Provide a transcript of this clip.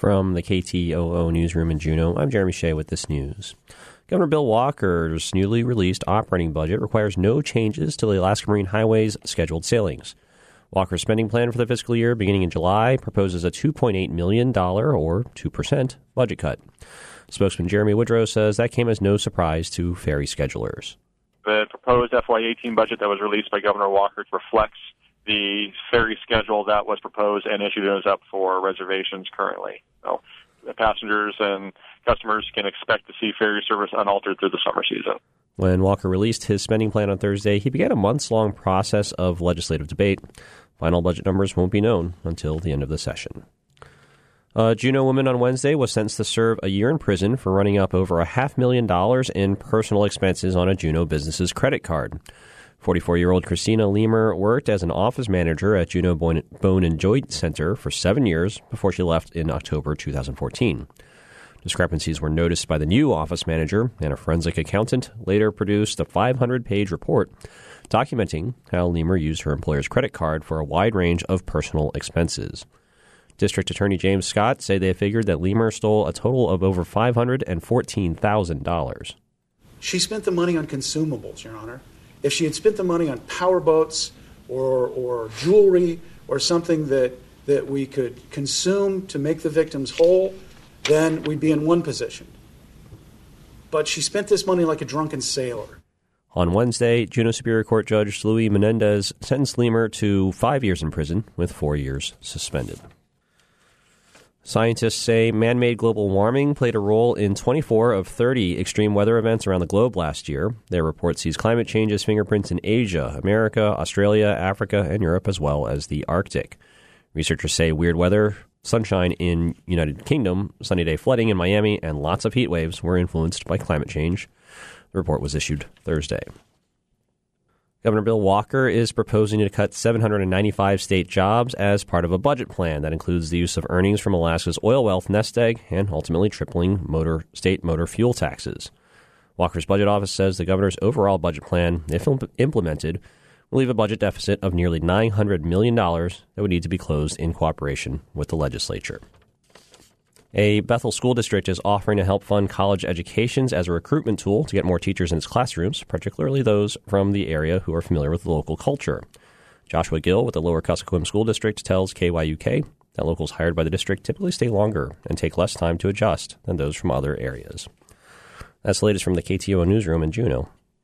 From the KTOO newsroom in Juneau, I'm Jeremy Shea with this news. Governor Bill Walker's newly released operating budget requires no changes to the Alaska Marine Highway's scheduled sailings. Walker's spending plan for the fiscal year beginning in July proposes a $2.8 million, or 2%, budget cut. Spokesman Jeremy Woodrow says that came as no surprise to ferry schedulers. The proposed FY18 budget that was released by Governor Walker reflects the ferry schedule that was proposed and issued and is up for reservations currently. So the passengers and customers can expect to see ferry service unaltered through the summer season. When Walker released his spending plan on Thursday, he began a months-long process of legislative debate. Final budget numbers won't be known until the end of the session. A Juneau woman on Wednesday was sentenced to serve a year in prison for running up over $500,000 in personal expenses on a Juneau business's credit card. 44-year-old Christina Lemer worked as an office manager at Juneau Bone and Joint Center for 7 years before she left in October 2014. Discrepancies were noticed by the new office manager, and a forensic accountant later produced a 500-page report documenting how Lemer used her employer's credit card for a wide range of personal expenses. District Attorney James Scott say they figured that Lemer stole a total of over $514,000. She spent the money on consumables, Your Honor. If she had spent the money on power boats or jewelry or something that we could consume to make the victims whole, then we'd be in one position. But she spent this money like a drunken sailor. On Wednesday, Juneau Superior Court Judge Louis Menendez sentenced Lemer to 5 years in prison with 4 years suspended. Scientists say man-made global warming played a role in 24 of 30 extreme weather events around the globe last year. Their report sees climate change's fingerprints in Asia, America, Australia, Africa, and Europe, as well as the Arctic. Researchers say weird weather, sunshine in United Kingdom, sunny day flooding in Miami, and lots of heat waves were influenced by climate change. The report was issued Thursday. Governor Bill Walker is proposing to cut 795 state jobs as part of a budget plan that includes the use of earnings from Alaska's oil wealth nest egg and ultimately tripling state motor fuel taxes. Walker's budget office says the governor's overall budget plan, if implemented, will leave a budget deficit of nearly $900 million that would need to be closed in cooperation with the legislature. A Bethel school district is offering to help fund college educations as a recruitment tool to get more teachers in its classrooms, particularly those from the area who are familiar with the local culture. Joshua Gill with the Lower Kuskokwim School District tells KYUK that locals hired by the district typically stay longer and take less time to adjust than those from other areas. That's the latest from the KTOO newsroom in Juneau.